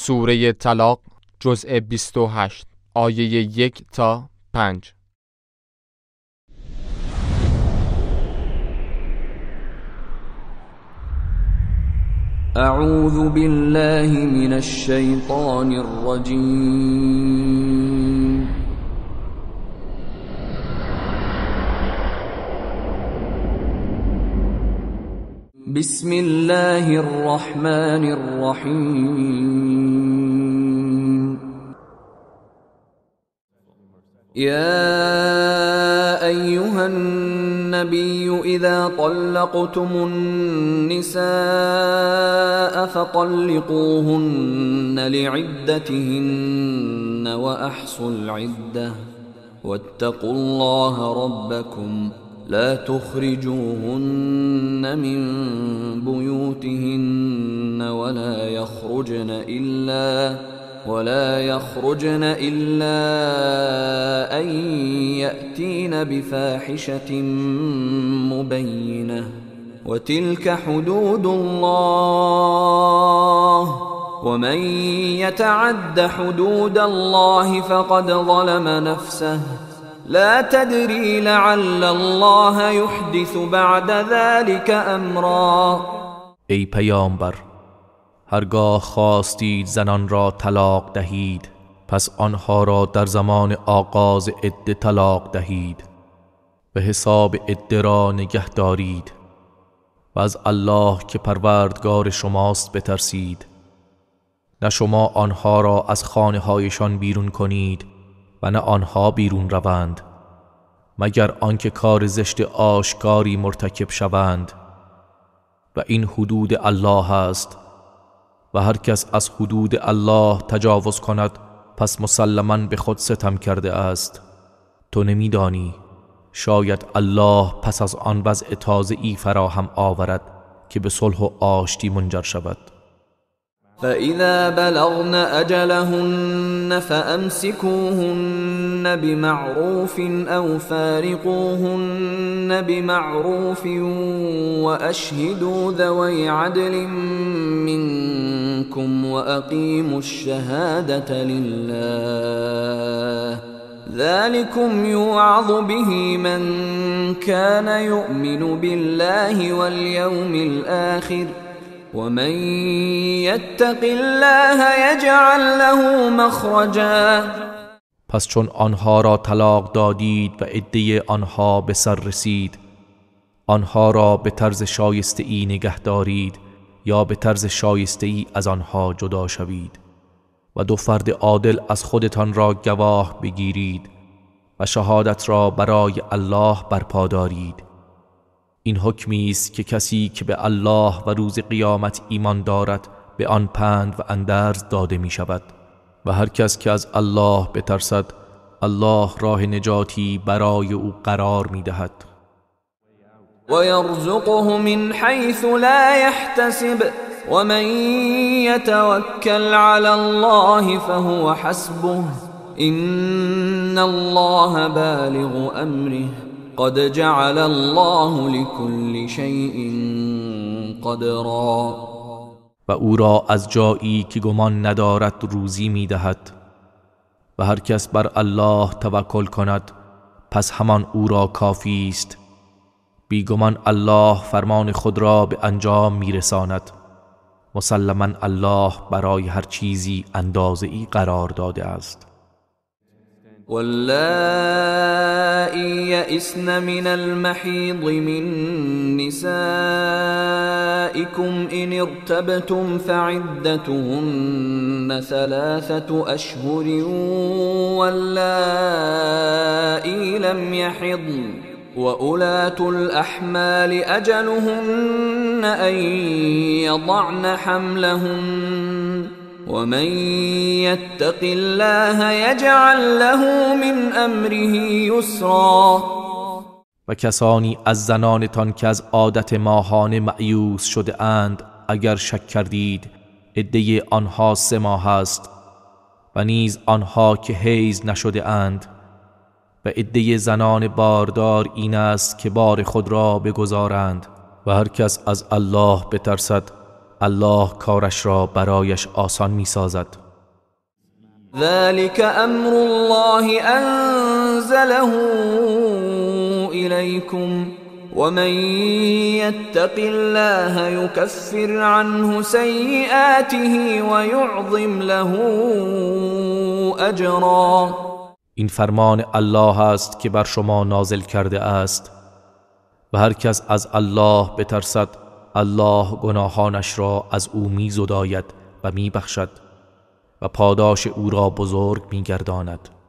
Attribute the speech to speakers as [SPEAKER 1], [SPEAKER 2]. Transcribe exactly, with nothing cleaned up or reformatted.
[SPEAKER 1] سوره طلاق جزء بیست و هشت آیه یک تا پنج.
[SPEAKER 2] اعوذ بالله من الشیطان الرجیم. بسم الله الرحمن الرحیم. يا أيها النبي إذا طلقتم النساء فطلقوهن لعدتهن وأحصوا العدة واتقوا الله ربكم لا تخرجوهن من بيوتهن ولا يخرجن إلا ولا يخرجن إلا أن يأتين بفاحشة مبينة وتلك حدود الله ومن يتعد حدود الله فقد ظلم نفسه لا تدري لعل الله يحدث بعد ذلك امرا.
[SPEAKER 3] ای پیامبر، هرگاه خواستید زنان را طلاق دهید، پس آنها را در زمان آغاز عده طلاق دهید، به حساب عده را نگه دارید و از الله که پروردگار شماست بترسید. نه شما آنها را از خانه هایشان بیرون کنید و نه آنها بیرون روند، مگر آنکه کار زشت آشکاری مرتکب شوند، و این حدود الله است و هر کس از حدود الله تجاوز کند پس مسلماً به خود ستم کرده است. تو نمیدانی شاید الله پس از آن وضع تازه‌ای فراهم آورد که به صلح و آشتی منجر شود.
[SPEAKER 2] فإذا بلغن أجلهن فأمسكوهن بمعروف أو فارقوهن بمعروف وأشهدوا ذوي عدل منكم وأقيموا الشهادة لله ذلكم يوعظ به من كان يؤمن بالله واليوم الآخر ومن يتق الله يجعل له مخرجا.
[SPEAKER 3] پس چون آنها را طلاق دادید و عده آنها به سر رسید، آنها را به طرز شایسته ای نگه دارید یا به طرز شایسته ای از آنها جدا شوید و دو فرد عادل از خودتان را گواه بگیرید و شهادت را برای الله برپا دارید. این حکمی است که کسی که به الله و روز قیامت ایمان دارد به آن پند و اندرز داده می شود و هر کس که از الله بترسد الله راه نجاتی برای او قرار می دهد.
[SPEAKER 2] و یرزقه من حیث لا یحتسب و من یتوکل علی الله فهو حسبه ان الله بالغ امره قد جعل الله لكل شيء قدرا.
[SPEAKER 3] و او را از جایی که گمان ندارد روزی می دهد و هر کس بر الله توکل کند پس همان او را کافی است. بیگمان الله فرمان خود را به انجام می رساند. مسلماً الله برای هر چیزی اندازه‌ای قرار داده است.
[SPEAKER 2] واللائي يئسن من المحيض من نسائكم إن ارتبتم فعدتهن ثلاثة أشهر واللائي لم يحضن وأولاة الأحمال أجلهن أن يضعن حملهن ومن يتق الله يجعل له من امره یسرا.
[SPEAKER 3] و کسانی از زنانتان که از عادت ماهانه مایوس شده اند اگر شک کردید عده آنها سه ماه است و نیز آنها که حیض نشده اند و عده زنان باردار این است که بار خود را بگذارند و هر کس از الله بترسد الله کارش را برایش آسان می سازد.
[SPEAKER 2] ذلك امر الله انزله الیکم ومن يتق الله يكفر عنه سيئاته ويعظم له اجرا.
[SPEAKER 3] این فرمان الله است که بر شما نازل کرده است و هر کس از الله بترسد الله گناهانش را از او می‌زداید و می‌بخشد و پاداش او را بزرگ می‌گرداند.